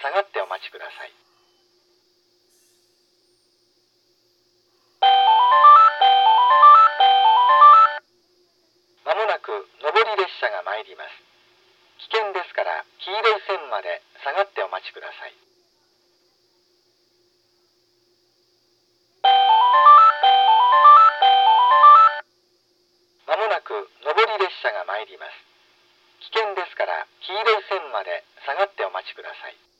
下がってお待ちください。まもなく上り列車が参ります。危険ですから黄色い線まで下がってお待ちください。まもなく上り列車が参ります。危険ですから黄色い線まで下がってお待ちください。